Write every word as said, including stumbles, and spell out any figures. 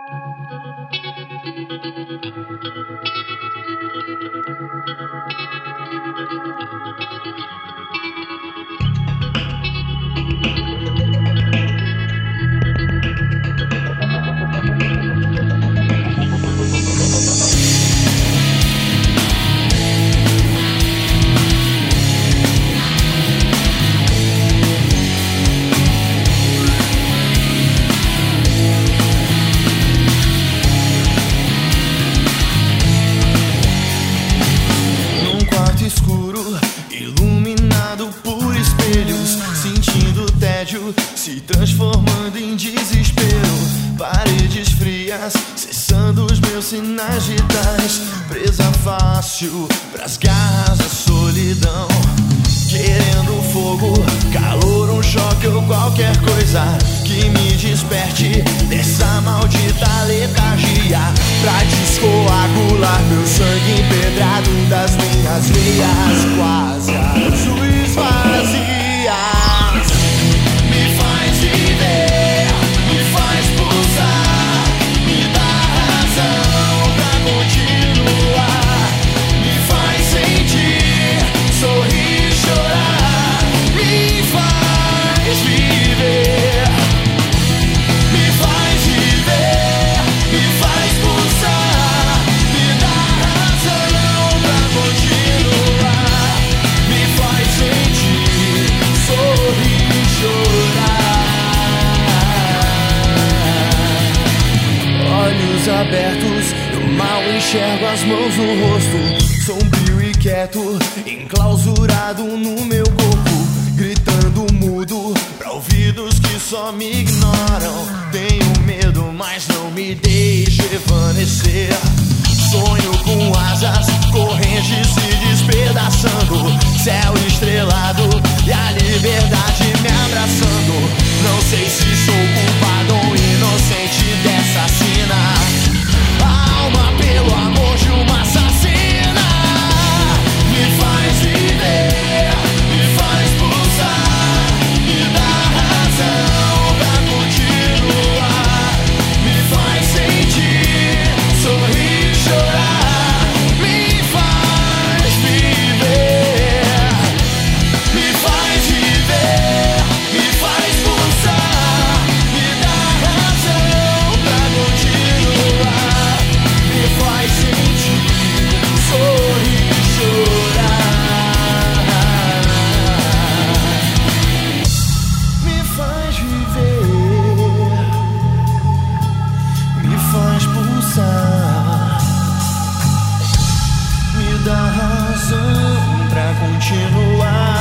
Se transformando em desespero, paredes frias, cessando os meus sinais vitais. Presa fácil pras garras da solidão, querendo fogo, calor, um choque ou qualquer coisa que me desperte dessa maldita letargia, pra descoagular meu sangue empedrado das minhas veias quase azuis vazias. Abertos, eu mal enxergo as mãos no rosto, sombrio e quieto, enclausurado no meu corpo, gritando mudo pra ouvidos que só me ignoram. Tenho medo, mas não me deixo evanescer. Sonho com asas, correntes se despedaçando, céu estrelado e a liberdade me abraçando. Não sei se sou culpado ou inocente dessa cena. Alma pelo amor de uma assassina, me faz viver, me faz pulsar, me dá razão pra continuar, me faz sentir, sorrir, chorar, me faz viver, me faz viver, me faz pulsar, me dá razão pra continuar, me faz sentir, sorrir, chorar, me faz viver, me faz pulsar, me dá razão pra continuar.